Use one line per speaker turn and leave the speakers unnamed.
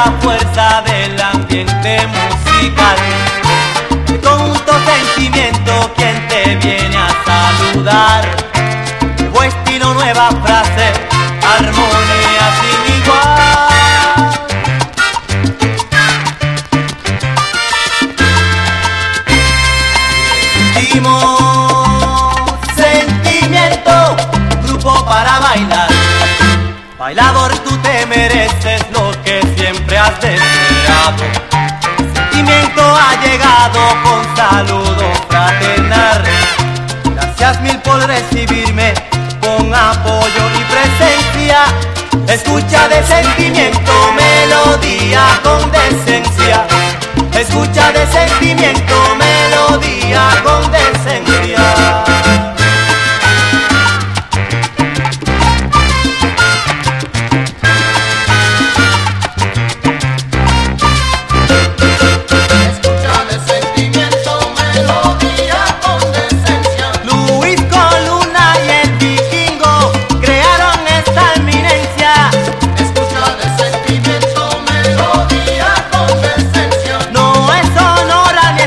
la fuerza del ambiente musical. Con justo sentimiento quien te viene a saludar. Nuevo estilo, nueva frase, armonía sin igual. Sentimos sentimiento, grupo para bailar. Bailador, tú te mereces lo que siempre has deseado. Sentimiento ha llegado con saludo fraternal. Gracias mil por recibirme con apoyo y presencia. Escucha de sentimiento, melodía con decencia. Escucha de sentimiento,